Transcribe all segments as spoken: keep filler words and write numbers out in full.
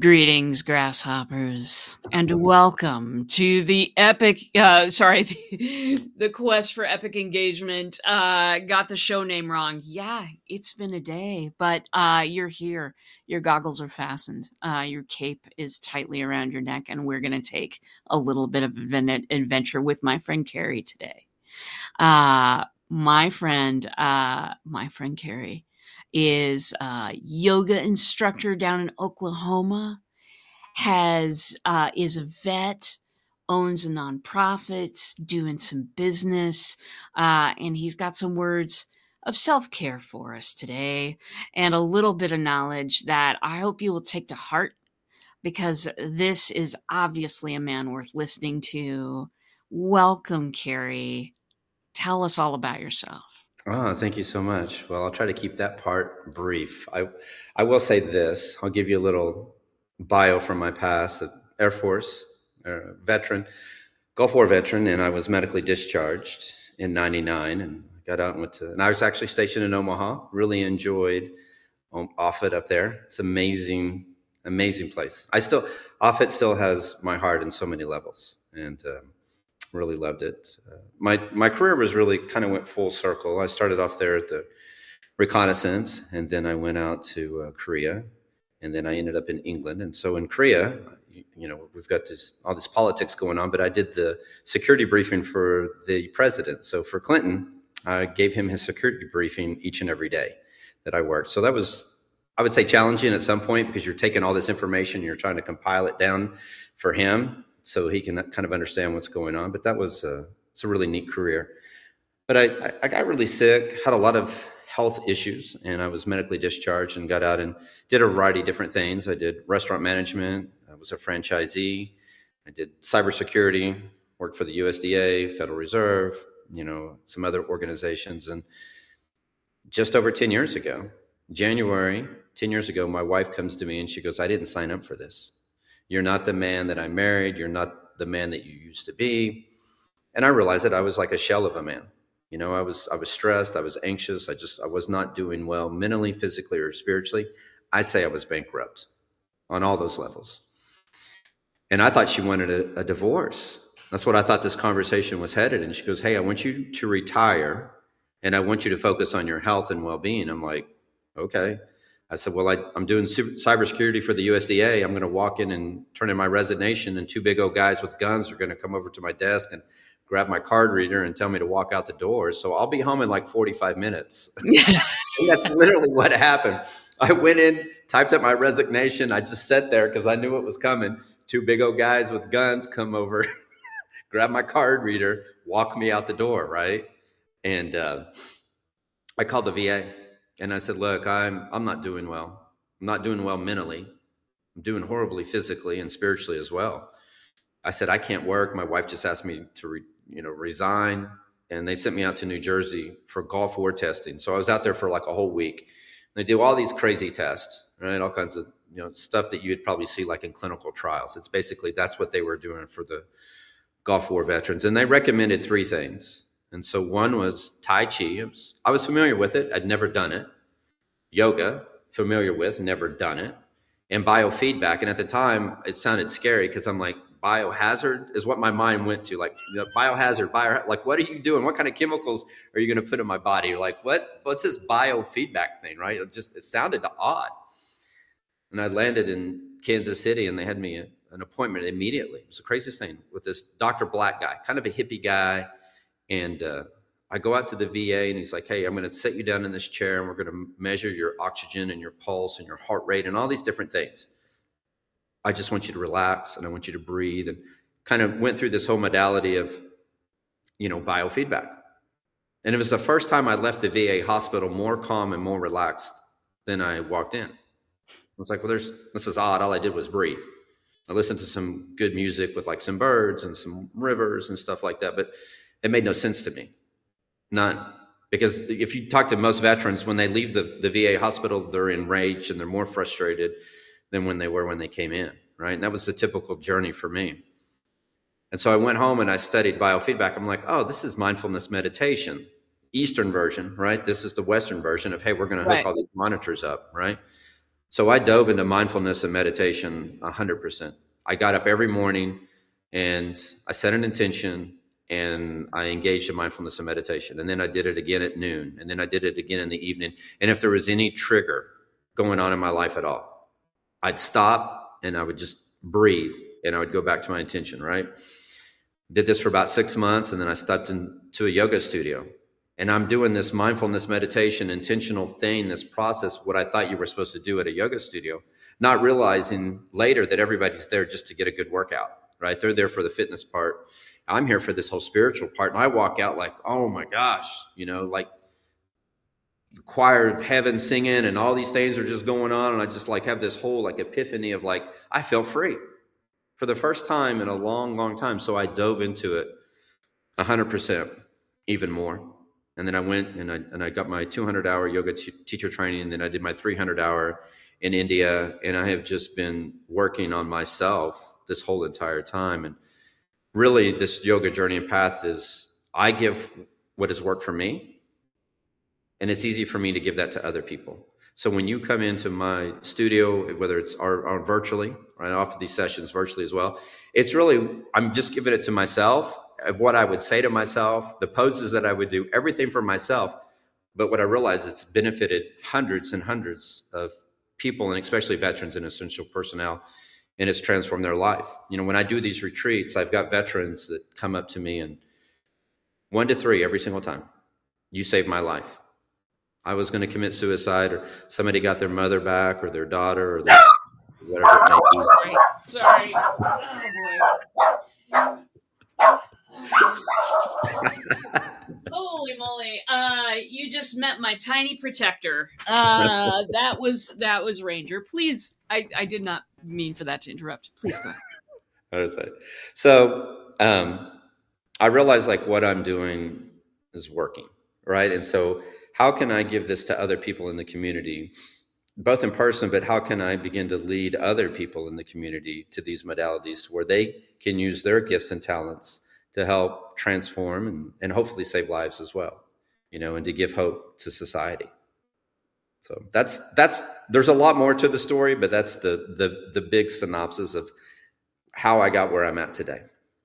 Greetings, grasshoppers, and welcome to the epic, uh, sorry, the, the quest for epic engagement. Uh, got the show name wrong. Yeah, it's been a day, but uh, you're here. Your goggles are fastened. Uh, your cape is tightly around your neck, and we're going to take a little bit of an adventure with my friend Carrie today. Uh, my friend, uh, my friend Carrie is a yoga instructor down in Oklahoma, has uh, is a vet, owns a nonprofit, doing some business, uh, and he's got some words of self-care for us today and a little bit of knowledge that I hope you will take to heart, because this is obviously a man worth listening to. Welcome, Carrie. Tell us all about yourself. Oh, thank you so much. Well, I'll try to keep that part brief. I, I will say this. I'll give you a little bio from my past. Air Force, uh, veteran, Gulf War veteran, and I was medically discharged in ninety-nine and got out and went to, and I was actually stationed in Omaha. Really enjoyed um, Offutt up there. It's amazing, amazing place. I still, Offutt still has my heart in so many levels, and um, really loved it. Uh, my my career was really kind of went full circle. I started off there at the reconnaissance, and then I went out to uh, Korea, and then I ended up in England. And so in Korea, you, you know, we've got this all this politics going on, but I did the security briefing for the president. So for Clinton, I gave him his security briefing each and every day that I worked. So that was, I would say, challenging at some point, because you're taking all this information, you're trying to compile it down for him so he can kind of understand what's going on. But that was a, it's a really neat career. But I, I got really sick, had a lot of health issues, and I was medically discharged and got out and did a variety of different things. I did restaurant management. I was a franchisee. I did cybersecurity, worked for the U S D A, Federal Reserve, you know, some other organizations. And just over ten years ago, January, ten years ago, my wife comes to me and she goes, "I didn't sign up for this. You're not the man that I married. You're not the man that you used to be." And I realized that I was like a shell of a man. You know, I was, I was stressed. I was anxious. I just, I was not doing well mentally, physically, or spiritually. I say I was bankrupt on all those levels. And I thought she wanted a, a divorce. That's what I thought this conversation was headed. And she goes, "Hey, I want you to retire, and I want you to focus on your health and well-being." I'm like, okay. I said, "Well, I, I'm doing cybersecurity for the U S D A. I'm going to walk in and turn in my resignation, and two big old guys with guns are going to come over to my desk and grab my card reader and tell me to walk out the door. So I'll be home in like forty-five minutes. And that's literally what happened. I went in, typed up my resignation. I just sat there because I knew it was coming. Two big old guys with guns come over, grab my card reader, walk me out the door, right? And uh, I called the V A. And I said, "Look, I'm I'm not doing well. I'm not doing well mentally. I'm doing horribly physically and spiritually as well." I said, "I can't work. My wife just asked me to, re, you know, resign." And they sent me out to New Jersey for Gulf War testing. So I was out there for like a whole week. They do all these crazy tests, right? All kinds of, you know, stuff that you'd probably see like in clinical trials. It's basically, that's what they were doing for the Gulf War veterans. And they recommended three things. And so one was Tai Chi. I was, I was familiar with it. I'd never done it. Yoga, familiar with, never done it. And biofeedback. And at the time, it sounded scary because I'm like, biohazard is what my mind went to. Like, you know, biohazard, bio, like, what are you doing? What kind of chemicals are you going to put in my body? You're like, what? What's this biofeedback thing, right? It just, it sounded odd. And I landed in Kansas City, and they had me a, an appointment immediately. It was the craziest thing with this Doctor Black guy, kind of a hippie guy. And uh, I go out to the V A, and he's like, "Hey, I'm going to set you down in this chair, and we're going to measure your oxygen and your pulse and your heart rate and all these different things. I just want you to relax, and I want you to breathe," and kind of went through this whole modality of, you know, biofeedback. And it was the first time I left the V A hospital more calm and more relaxed than I walked in. I was like, well, there's, this is odd. All I did was breathe. I listened to some good music with like some birds and some rivers and stuff like that, but it made no sense to me. None. Because if you talk to most veterans, when they leave the, the V A hospital, they're enraged and they're more frustrated than when they were when they came in, right? And that was the typical journey for me. And so I went home and I studied biofeedback. I'm like, oh, this is mindfulness meditation, Eastern version, right? This is the Western version of, hey, we're going to hook Right. all these monitors up, right? So I dove into mindfulness and meditation one hundred percent. I got up every morning and I set an intention and I engaged in mindfulness and meditation. And then I did it again at noon. And then I did it again in the evening. And if there was any trigger going on in my life at all, I'd stop and I would just breathe and I would go back to my intention, right? Did this for about six months. And then I stepped into a yoga studio. And I'm doing this mindfulness meditation, intentional thing, this process, what I thought you were supposed to do at a yoga studio, not realizing later that everybody's there just to get a good workout, right? They're there for the fitness part. I'm here for this whole spiritual part. And I walk out like, oh my gosh, you know, like the choir of heaven singing and all these things are just going on. And I just like have this whole like epiphany of like, I felt free for the first time in a long, long time. So I dove into it one hundred percent, even more. And then I went and I and I got my two hundred hour yoga t- teacher training. And then I did my three hundred hour in India. And I have just been working on myself this whole entire time. And really this yoga journey and path is, I give what has worked for me. And it's easy for me to give that to other people. So when you come into my studio, whether it's our, our virtually, right, I offer these sessions virtually as well. It's really, I'm just giving it to myself, of what I would say to myself, the poses that I would do, everything for myself. But what I realize, it's benefited hundreds and hundreds of people, and especially veterans and essential personnel, and it's transformed their life. You know, when I do these retreats, I've got veterans that come up to me and one to three every single time. You saved my life. I was going to commit suicide, or somebody got their mother back or their daughter or their, whatever it may be. Sorry. Sorry. Oh, boy. Holy moly. Uh, you just met my tiny protector. Uh, that was, that was Ranger. Please. I, I did not mean for that to interrupt. Please go ahead. So, um, I realized like what I'm doing is working, right? And so how can I give this to other people in the community, both in person, but how can I begin to lead other people in the community to these modalities where they can use their gifts and talents to help transform and, and hopefully save lives as well, you know, and to give hope to society. So that's, that's, there's a lot more to the story, but that's the, the, the big synopsis of how I got where I'm at today.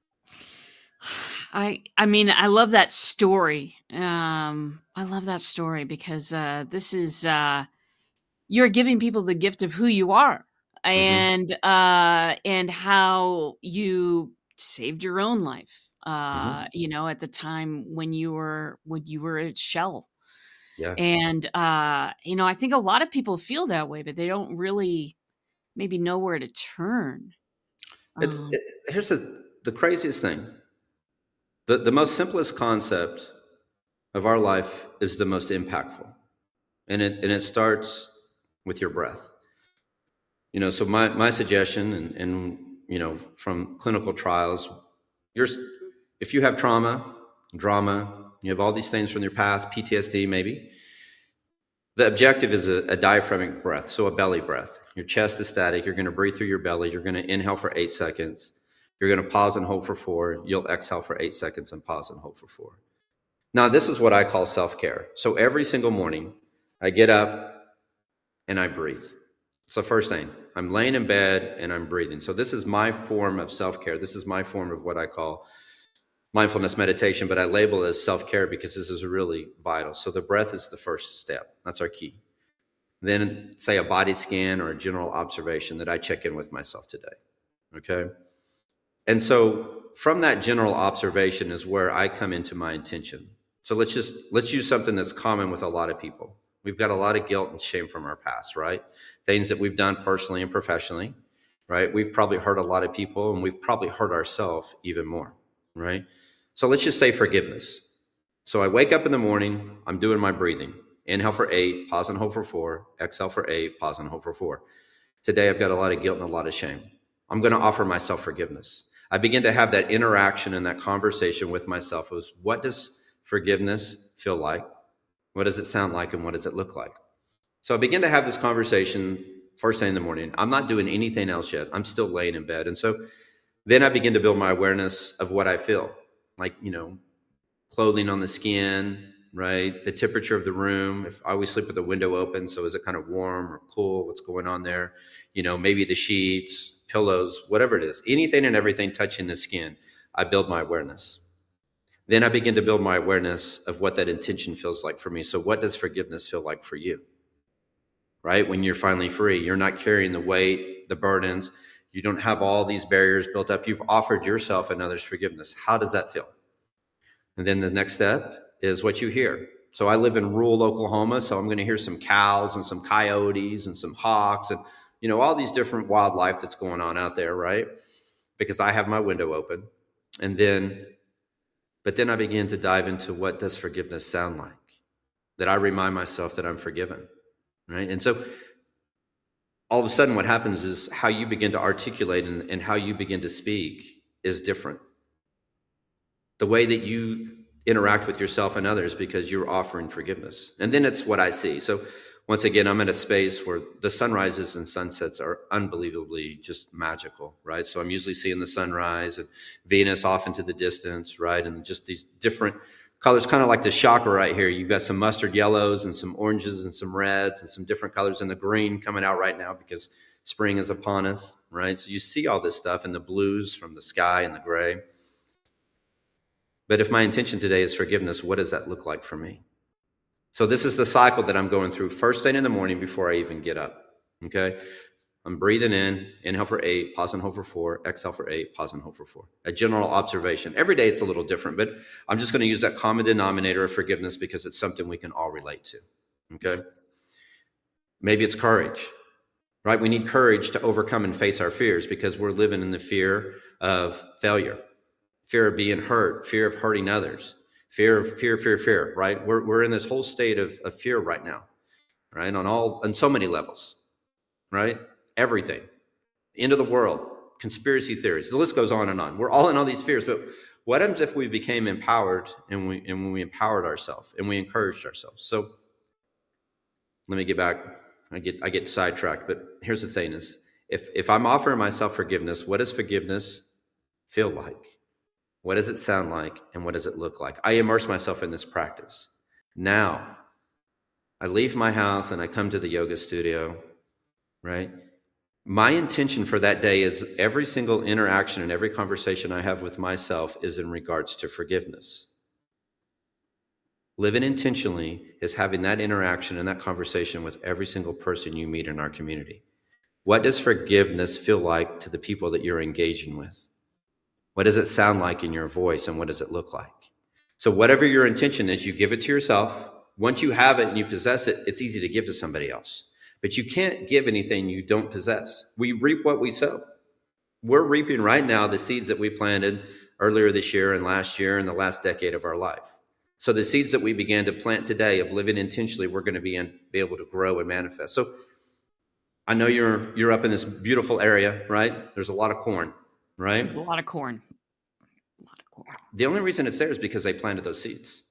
I, I mean, I love that story. Um, I love that story because, uh, this is, uh, you're giving people the gift of who you are and, mm-hmm. uh, and how you saved your own life. Uh, mm-hmm. you know, at the time when you were, when you were a shell. Yeah. And, uh, you know, I think a lot of people feel that way, but they don't really maybe know where to turn. It's, um, it, here's the, the craziest thing. The, the most simplest concept of our life is the most impactful. And it, and it starts with your breath. You know, so my, my suggestion and, and, you know, from clinical trials, you're, if you have trauma, drama, you have all these things from your past, P T S D maybe, the objective is a, a diaphragmatic breath, so a belly breath. Your chest is static. You're going to breathe through your belly. You're going to inhale for eight seconds. You're going to pause and hold for four. You'll exhale for eight seconds and pause and hold for four. Now, this is what I call self-care. So every single morning, I get up and I breathe. So first thing, I'm laying in bed and I'm breathing. So this is my form of self-care. This is my form of what I call mindfulness meditation, but I label it as self-care because this is really vital. So the breath is the first step. That's our key. Then say a body scan or a general observation that I check in with myself today. Okay. And so from that general observation is where I come into my intention. So let's just, let's use something that's common with a lot of people. We've got a lot of guilt and shame from our past, right? Things that we've done personally and professionally, right? We've probably hurt a lot of people and we've probably hurt ourselves even more, right? So let's just say forgiveness. So I wake up in the morning, I'm doing my breathing. Inhale for eight, pause and hold for four, exhale for eight, pause and hold for four. Today I've got a lot of guilt and a lot of shame. I'm going to offer myself forgiveness. I begin to have that interaction and that conversation with myself. Was what does forgiveness feel like? What does it sound like? And what does it look like? So I begin to have this conversation first thing in the morning. I'm not doing anything else yet. I'm still laying in bed. And so then I begin to build my awareness of what I feel. Like, you know, clothing on the skin, right? The temperature of the room. If I always sleep with the window open, so is it kind of warm or cool? What's going on there? You know, maybe the sheets, pillows, whatever it is, anything and everything touching the skin. I build my awareness. Then I begin to build my awareness of what that intention feels like for me. So what does forgiveness feel like for you? Right? When you're finally free, you're not carrying the weight, the burdens. You don't have all these barriers built up. You've offered yourself and others forgiveness. How does that feel? And then the next step is what you hear. So I live in rural Oklahoma, so I'm going to hear some cows and some coyotes and some hawks and, you know, all these different wildlife that's going on out there, right? Because I have my window open. And then, but then I begin to dive into what does forgiveness sound like? That I remind myself that I'm forgiven, right? And so all of a sudden what happens is how you begin to articulate and, and how you begin to speak is different. The way that you interact with yourself and others because you're offering forgiveness. And then it's what I see. So once again, I'm in a space where the sunrises and sunsets are unbelievably just magical, right? So I'm usually seeing the sunrise and Venus off into the distance, right? And just these different colors, kind of like the chakra right here. You've got some mustard yellows and some oranges and some reds and some different colors, and the green coming out right now because spring is upon us, right? So you see all this stuff and the blues from the sky and the gray. But if my intention today is forgiveness, what does that look like for me? So this is the cycle that I'm going through first thing in the morning before I even get up, okay? I'm breathing in, inhale for eight, pause and hold for four, exhale for eight, pause and hold for four. A general observation. Every day it's a little different, but I'm just going to use that common denominator of forgiveness because it's something we can all relate to, okay? Maybe it's courage, right? We need courage to overcome and face our fears because we're living in the fear of failure. Fear of being hurt, fear of hurting others, fear of fear, fear, fear, right? We're we're in this whole state of, of fear right now, right? On all, on so many levels, right? Everything, end of the world, conspiracy theories, the list goes on and on. We're all in all these fears, but what happens if we became empowered and we and when we empowered ourselves and we encouraged ourselves? So let me get back. I get I get sidetracked, but here's the thing: is if if I'm offering myself forgiveness, what does forgiveness feel like? What does it sound like? And what does it look like? I immerse myself in this practice. Now, I leave my house and I come to the yoga studio, right? My intention for that day is every single interaction and every conversation I have with myself is in regards to forgiveness. Living intentionally is having that interaction and that conversation with every single person you meet in our community. What does forgiveness feel like to the people that you're engaging with? What does it sound like in your voice and what does it look like? So whatever your intention is, you give it to yourself. Once you have it and you possess it, it's easy to give to somebody else. But you can't give anything you don't possess. We reap what we sow. We're reaping right now the seeds that we planted earlier this year and last year and the last decade of our life. So the seeds that we began to plant today of living intentionally, we're going to be, in, be able to grow and manifest. So I know you're you're up in this beautiful area, right? There's a lot of corn. Right? A lot of corn. A lot of corn. The only reason it's there is because they planted those seeds.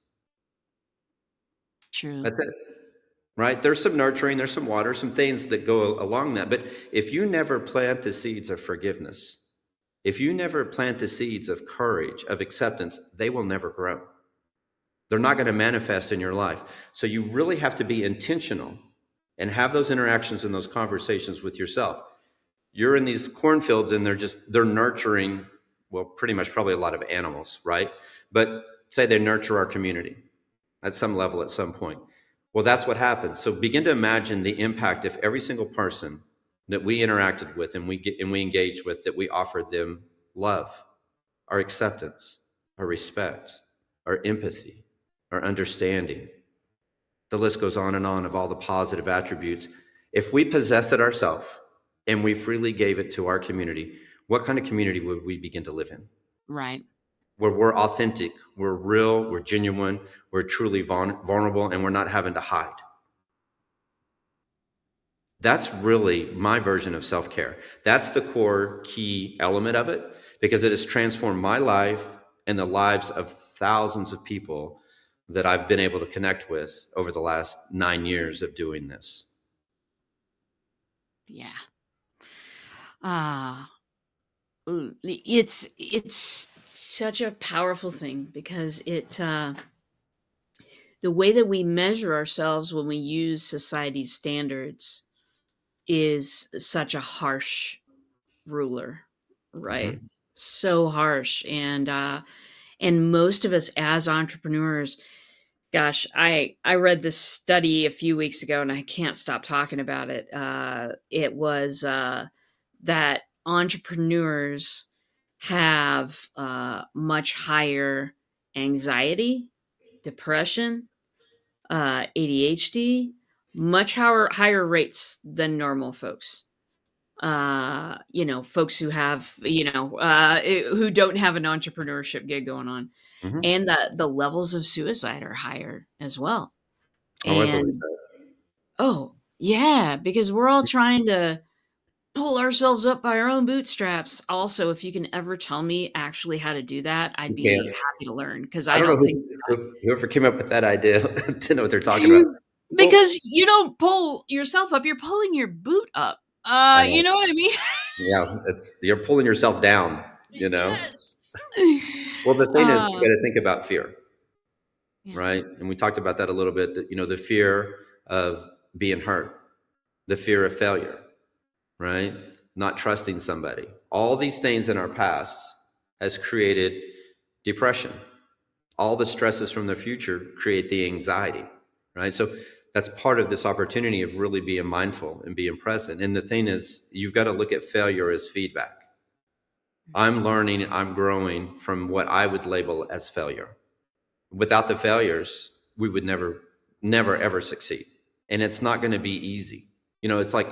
True. That's it. Right? There's some nurturing, there's some water, some things that go along that. But if you never plant the seeds of forgiveness, if you never plant the seeds of courage, of acceptance, they will never grow. They're not going to manifest in your life. So you really have to be intentional and have those interactions and those conversations with yourself. You're in these cornfields and they're just, they're nurturing, well, pretty much probably a lot of animals, right? But say they nurture our community at some level at some point. Well, that's what happens. So begin to imagine the impact if every single person that we interacted with and we get, and we engaged with, that we offered them love, our acceptance, our respect, our empathy, our understanding. The list goes on and on of all the positive attributes. If we possess it ourselves, and we freely gave it to our community, what kind of community would we begin to live in? Right. Where we're authentic, we're real, we're genuine, we're truly vulnerable, and we're not having to hide. That's really my version of self-care. That's the core key element of it, because it has transformed my life and the lives of thousands of people that I've been able to connect with over the last nine years of doing this. Yeah. Ah, uh, it's it's such a powerful thing because it uh, the way that we measure ourselves when we use society's standards is such a harsh ruler, right? Mm-hmm. So harsh. And uh and most of us as entrepreneurs, gosh, I I read this study a few weeks ago and I can't stop talking about it. Uh it was uh that entrepreneurs have uh much higher anxiety, depression, uh A D H D, much higher higher rates than normal folks. Uh you know, folks who have, you know, uh who don't have an entrepreneurship gig going on, Mm-hmm. and that the levels of suicide are higher as well. Oh, I believe And that. oh yeah, because we're all trying to pull ourselves up by our own bootstraps. Also, if you can ever tell me actually how to do that, I'd You be can't. happy to learn, because I I don't know don't think. who, who whoever came up with that idea didn't know what they're talking about. Well, Because you don't pull yourself up, you're pulling your boot up. I Uh, you know. know what I mean? Yeah, it's you're pulling yourself down. You know. Yes. Well, the thing is, you Uh, got to think about fear, yeah. right? And we talked about that a little bit. That, you know, the fear of being hurt, the fear of failure, right? Not trusting somebody. All these things in our past has created depression. All the stresses from the future create the anxiety, right? So that's part of this opportunity of really being mindful and being present. And the thing is, you've got to look at failure as feedback. I'm learning, I'm growing from what I would label as failure. Without the failures, we would never, never, ever succeed. And it's not going to be easy. You know, it's like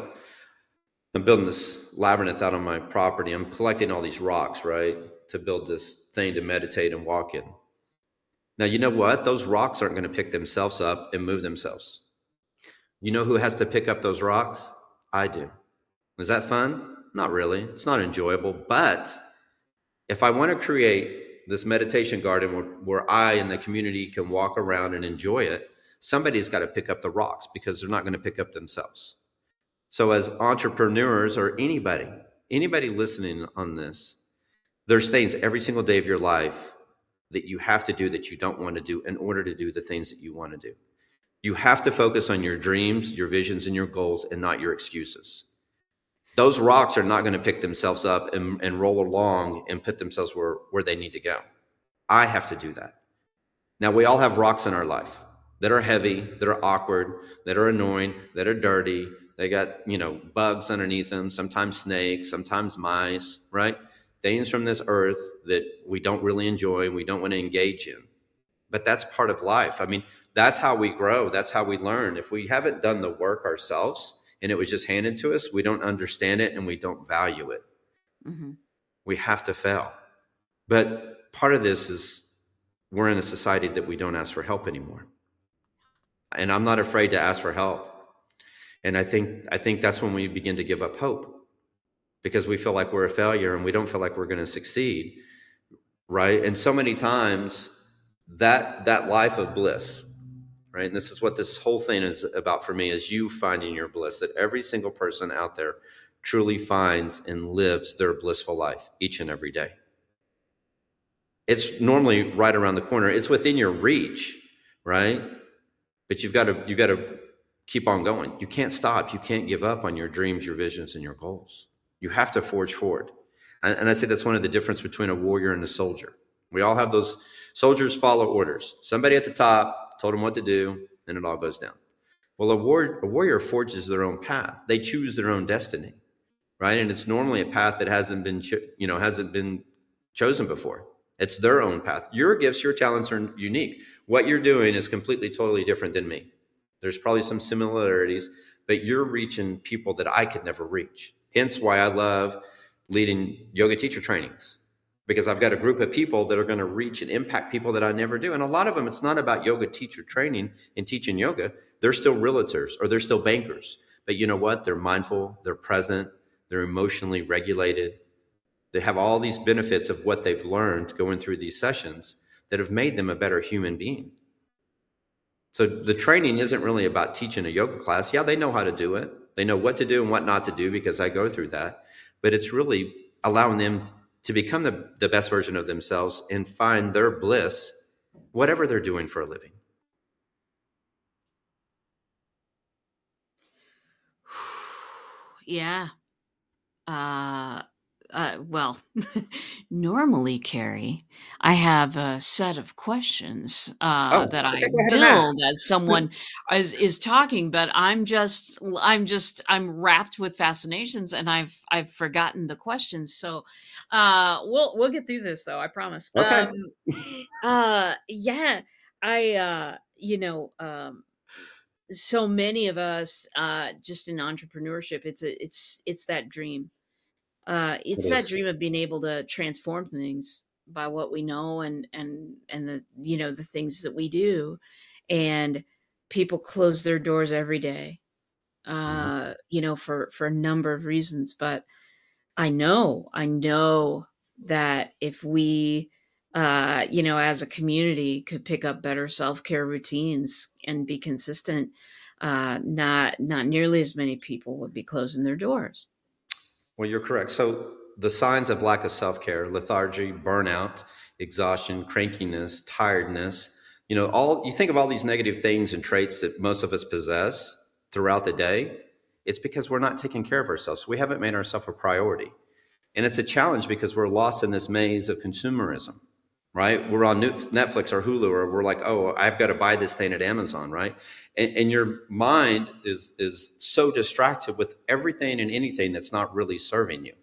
I'm building this labyrinth out on my property. I'm collecting all these rocks, right, to build this thing to meditate and walk in. Now, you know what? Those rocks aren't going to pick themselves up and move themselves. You know who has to pick up those rocks? I do. Is that fun? Not really. It's not enjoyable. But if I want to create this meditation garden where, where I and the community can walk around and enjoy it, somebody's got to pick up the rocks, because they're not going to pick up themselves. So as entrepreneurs, or anybody, anybody listening on this, there's things every single day of your life that you have to do that you don't want to do in order to do the things that you want to do. You have to focus on your dreams, your visions, and your goals, and not your excuses. Those rocks are not going to pick themselves up and, and roll along and put themselves where, where they need to go. I have to do that. Now, we all have rocks in our life that are heavy, that are awkward, that are annoying, that are dirty. They got, you know, bugs underneath them, sometimes snakes, sometimes mice, right? Things from this earth that we don't really enjoy, we don't want to engage in. But that's part of life. I mean, that's how we grow. That's how we learn. If we haven't done the work ourselves and it was just handed to us, we don't understand it and we don't value it. Mm-hmm. We have to fail. But part of this is we're in a society that we don't ask for help anymore. And I'm not afraid to ask for help. And I think I think that's when we begin to give up hope, because we feel like we're a failure and we don't feel like we're going to succeed, right? And so many times that that life of bliss, right? And this is what this whole thing is about for me, is you finding your bliss, that every single person out there truly finds and lives their blissful life each and every day. It's normally right around the corner. It's within your reach, right? But you've got to you've got to keep on going. You can't stop. You can't give up on your dreams, your visions, and your goals. You have to forge forward. And, and I say that's one of the difference between a warrior and a soldier. We all have those. Soldiers follow orders. Somebody at the top told them what to do, and it all goes down. Well, a, war, a warrior forges their own path. They choose their own destiny, right? And it's normally a path that hasn't been, cho- you know, hasn't been chosen before. It's their own path. Your gifts, your talents are unique. What you're doing is completely, totally different than me. There's probably some similarities, but you're reaching people that I could never reach. Hence why I love leading yoga teacher trainings, because I've got a group of people that are going to reach and impact people that I never do. And a lot of them, it's not about yoga teacher training and teaching yoga. They're still realtors or they're still bankers. But you know what? They're mindful, they're present, they're emotionally regulated. They have all these benefits of what they've learned going through these sessions that have made them a better human being. So the training isn't really about teaching a yoga class. Yeah, they know how to do it. They know what to do and what not to do, because I go through that. But it's really allowing them to become the, the best version of themselves and find their bliss, whatever they're doing for a living. yeah. Uh, uh, well, normally, Carrie, I have a set of questions uh, Oh, that I okay, go ahead and ask. build as someone is is talking, but I'm just I'm just I'm wrapped with fascinations, and I've I've forgotten the questions. So, uh, we'll we'll get through this though, I promise. Okay. Um, uh, yeah, I uh, you know, um, so many of us uh, just in entrepreneurship, it's a it's it's that dream uh, It it's that is. dream of being able to transform things by what we know and and and the you know the things that we do, and people close their doors every day, Mhm. uh, you know, for for a number of reasons. But I know, I know that if we, uh, you know, as a community, could pick up better self care routines and be consistent, uh, not not nearly as many people would be closing their doors. Well, you're correct. So the signs of lack of self-care, lethargy, burnout, exhaustion, crankiness, tiredness, you know, all you think of all these negative things and traits that most of us possess throughout the day, it's because we're not taking care of ourselves. We haven't made ourselves a priority. And it's a challenge because we're lost in this maze of consumerism, right? We're on Netflix or Hulu, or we're like, oh, I've got to buy this thing at Amazon, right? And, and your mind is is so distracted with everything and anything that's not really serving you.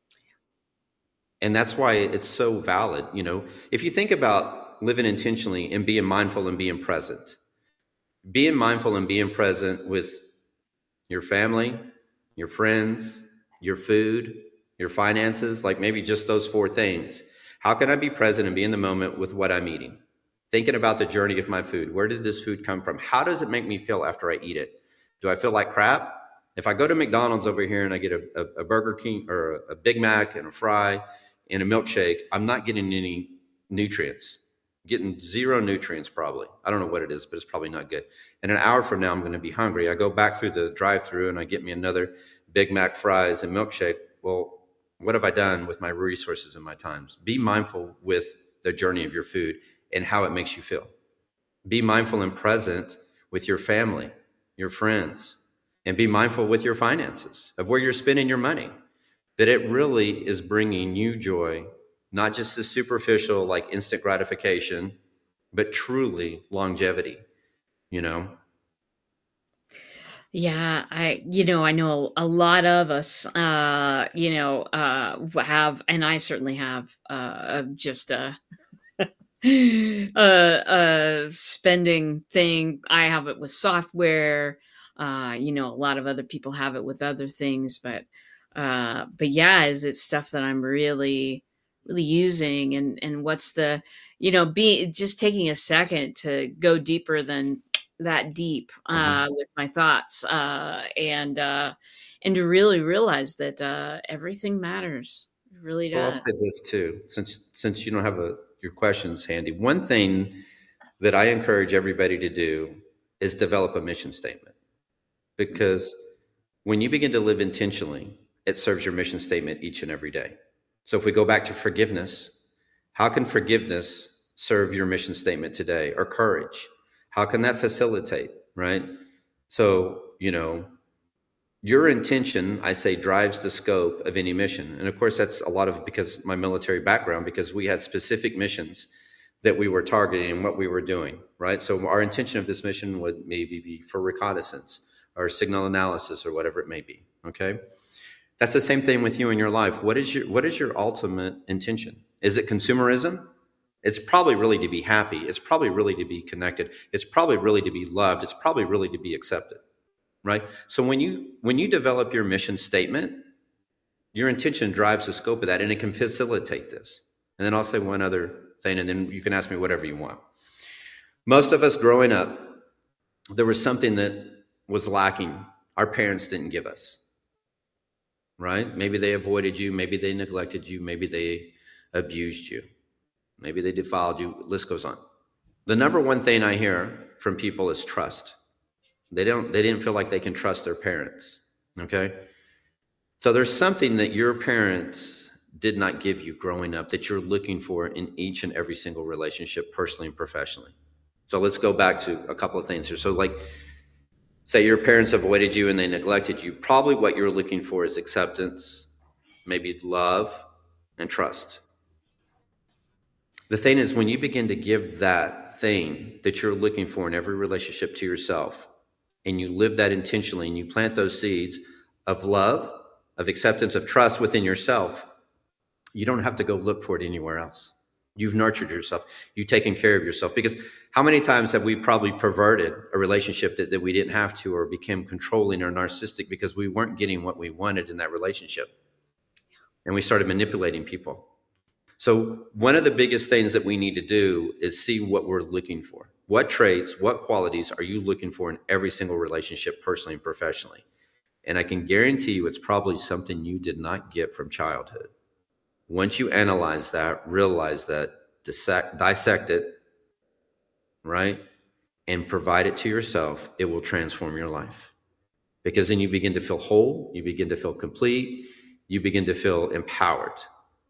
And that's why it's so valid. You know, if you think about living intentionally and being mindful and being present, being mindful and being present with your family, your friends, your food, your finances, like maybe just those four things. How can I be present and be in the moment with what I'm eating? Thinking about the journey of my food. Where did this food come from? How does it make me feel after I eat it? Do I feel like crap? If I go to McDonald's over here and I get a, a, a Burger King or a, a Big Mac and a fry and a milkshake, I'm not getting any nutrients. Getting zero nutrients probably. I don't know what it is, but it's probably not good. And an hour from now, I'm going to be hungry. I go back through the drive-through and I get me another Big Mac, fries, and milkshake. Well, what have I done with my resources and my times? Be mindful with the journey of your food and how it makes you feel. Be mindful and present with your family, your friends, and be mindful with your finances of where you're spending your money. That it really is bringing you joy, not just the superficial, like instant gratification, but truly longevity, you know? Yeah, I, you know, I know a lot of us, uh, you know, uh, have, and I certainly have, uh, just a, a, a spending thing. I have it with software. Uh, you know, a lot of other people have it with other things, but, uh, but yeah, is it stuff that I'm really, really using? And, and what's the, you know, be just taking a second to go deeper than that deep Uh-huh. uh, with my thoughts uh, and uh, and to really realize that uh, everything matters. It really Well, I'll does. say this too, since since you don't have a, your questions handy. One thing that I encourage everybody to do is develop a mission statement, because when you begin to live intentionally, it serves your mission statement each and every day. So if we go back to forgiveness, how can forgiveness serve your mission statement today? Or courage? How can that facilitate, right? So, you know, your intention, I say, drives the scope of any mission. And of course, that's a lot of because my military background, because we had specific missions that we were targeting and what we were doing, right? So our intention of this mission would maybe be for reconnaissance or signal analysis or whatever it may be. Okay. That's the same thing with you in your life. What is your what is your ultimate intention? Is it consumerism? It's probably really to be happy. It's probably really to be connected. It's probably really to be loved. It's probably really to be accepted. Right? So when you when you develop your mission statement, your intention drives the scope of that, and it can facilitate this. And then I'll say one other thing, and then you can ask me whatever you want. Most of us growing up, there was something that was lacking. Our parents didn't give us, right? Maybe they avoided you. Maybe they neglected you. Maybe they abused you. Maybe they defiled you. List goes on. The number one thing I hear from people is trust. They don't, they didn't feel like they can trust their parents. Okay. So there's something that your parents did not give you growing up that you're looking for in each and every single relationship, personally and professionally. So let's go back to a couple of things here. So like Say your parents avoided you and they neglected you. Probably what you're looking for is acceptance, maybe love, and trust. The thing is, when you begin to give that thing that you're looking for in every relationship to yourself, and you live that intentionally, and you plant those seeds of love, of acceptance, of trust within yourself, you don't have to go look for it anywhere else. You've nurtured yourself. You've taken care of yourself. Because how many times have we probably perverted a relationship that, that we didn't have to, or became controlling or narcissistic because we weren't getting what we wanted in that relationship? And we started manipulating people. So one of the biggest things that we need to do is see what we're looking for. What traits, what qualities are you looking for in every single relationship, personally and professionally? And I can guarantee you it's probably something you did not get from childhood. Once you analyze that, realize that, dissect, dissect it, right, and provide it to yourself, it will transform your life. Because then you begin to feel whole, you begin to feel complete, you begin to feel empowered.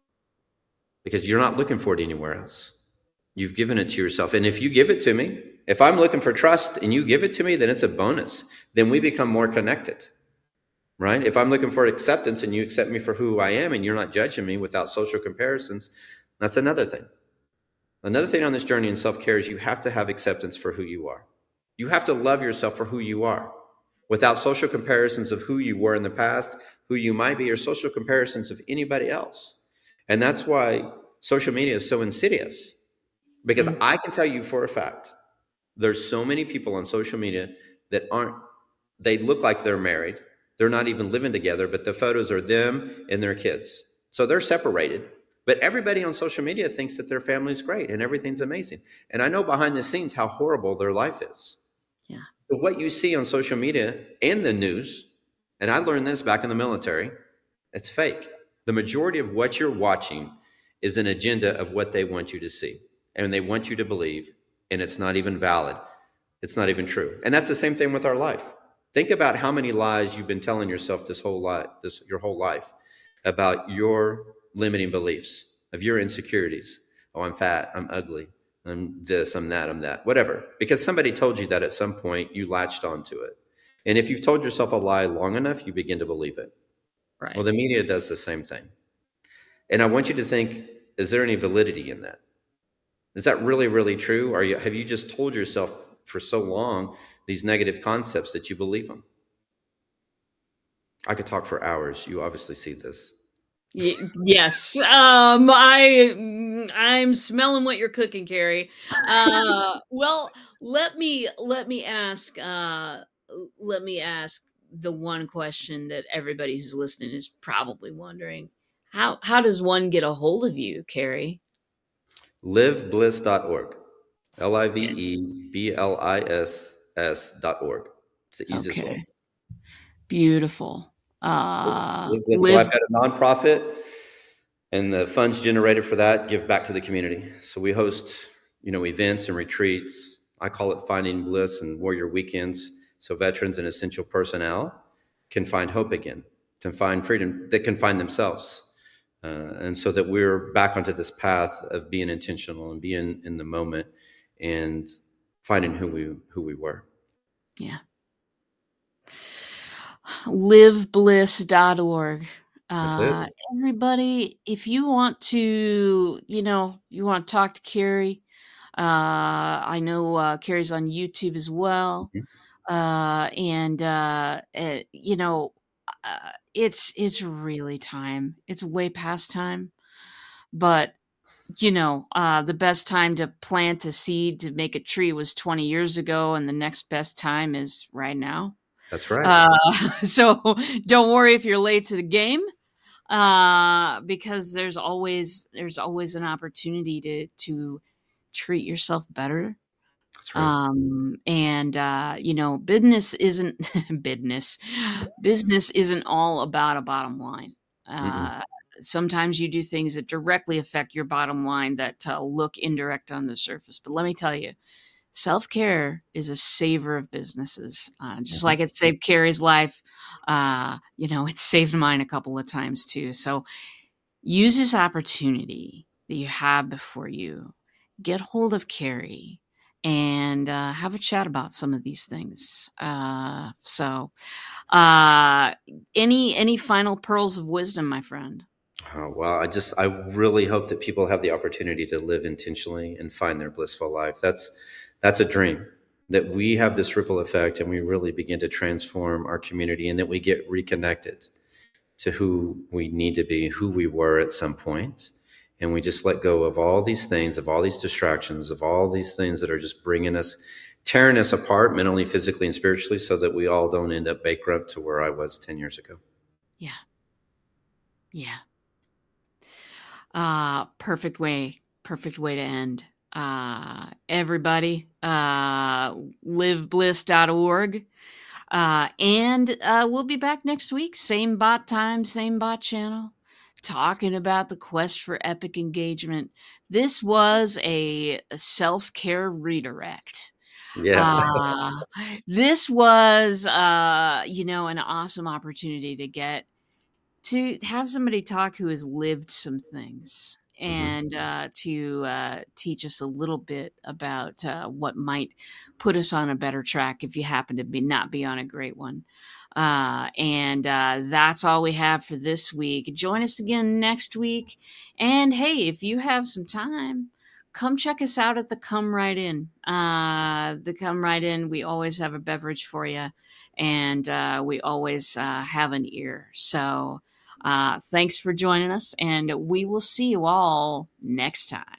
Because you're not looking for it anywhere else. You've given it to yourself. And if you give it to me, if I'm looking for trust and you give it to me, then it's a bonus. Then we become more connected. Right? If I'm looking for acceptance and you accept me for who I am and you're not judging me without social comparisons, that's another thing. Another thing on this journey in self-care is you have to have acceptance for who you are. You have to love yourself for who you are without social comparisons of who you were in the past, who you might be, or social comparisons of anybody else. And that's why social media is so insidious, because mm-hmm. I can tell you for a fact, there's so many people on social media that aren't, they look like they're married. They're not even living together, but the photos are them and their kids. So they're separated, but everybody on social media thinks that their family's great and everything's amazing. And I know behind the scenes how horrible their life is. Yeah. But what you see on social media and the news, and I learned this back in the military, it's fake. The majority of what you're watching is an agenda of what they want you to see. And they want you to believe, and it's not even valid. It's not even true. And that's the same thing with our life. Think about how many lies you've been telling yourself this whole life, this your whole life, about your limiting beliefs, of your insecurities. Oh, I'm fat, I'm ugly, I'm this, I'm that, I'm that, whatever. Because somebody told you that at some point, you latched onto it. And if you've told yourself a lie long enough, you begin to believe it. Right. Well, the media does the same thing. And I want you to think, is there any validity in that? Is that really, really true? Are you, have you just told yourself for so long these negative concepts that you believe them? I could talk for hours. You obviously see this. Y- yes. Um, I, I'm smelling what you're cooking, Carrie. Uh, well, let me, let me ask, uh, let me ask the one question that everybody who's listening is probably wondering. How, how does one get a hold of you, Carrie? live bliss dot org. L I V E B L I S S dot org. It's the easiest okay. way. Beautiful. Uh, live bliss. live- So I've got a nonprofit, and the funds generated for that give back to the community. So we host, you know, events and retreats. I call it Finding Bliss and Warrior Weekends. So veterans and essential personnel can find hope again, can find freedom, that can find themselves. Uh, and so that we're back onto this path of being intentional and being in the moment and finding who we who we were. Yeah. live bliss dot org. That's Uh, it. Everybody, if you want to, you know, you want to talk to Carrie, uh, I know uh, Carrie's on YouTube as well. Mm-hmm. Uh, and, uh, it, you know, uh, it's, it's really time. It's way past time. But, you know, uh, the best time to plant a seed to make a tree was twenty years ago. And the next best time is right now. That's right. Uh, so don't worry if you're late to the game, uh, because there's always there's always an opportunity to to treat yourself better. That's right. Um, and uh, you know, business isn't business. Business isn't all about a bottom line. Uh, mm-hmm. Sometimes you do things that directly affect your bottom line that uh, look indirect on the surface. But let me tell you, self-care is a saver of businesses. Uh, just like it saved Carrie's life, uh, you know, it saved mine a couple of times too. So use this opportunity that you have before you. Get hold of Carrie. and uh, have a chat about some of these things. Uh, so, uh, any any final pearls of wisdom, my friend? Oh, well, I just I really hope that people have the opportunity to live intentionally and find their blissful life. That's that's a dream, that we have this ripple effect and we really begin to transform our community, and that we get reconnected to who we need to be, who we were at some point, and we just let go of all these things, of all these distractions, of all these things that are just bringing us, tearing us apart mentally, physically, and spiritually, so that we all don't end up bankrupt to where I was ten years ago. Yeah. Yeah. Uh, perfect way, perfect way to end. Uh, everybody, uh, live bliss dot org. Uh, and uh, we'll be back next week. Same bot time, same bot channel, talking about the quest for epic engagement. This was a, a self-care redirect. Yeah. Uh, this was, uh, you know, an awesome opportunity to get to have somebody talk who has lived some things, hmm and uh, to uh, teach us a little bit about uh, what might put us on a better track if you happen to be not be on a great one. Uh, and uh, that's all we have for this week. Join us again next week. And hey, if you have some time, come check us out at the Come Right In. Uh, the Come Right In, we always have a beverage for you, and uh, we always uh, have an ear. So uh, thanks for joining us, and we will see you all next time.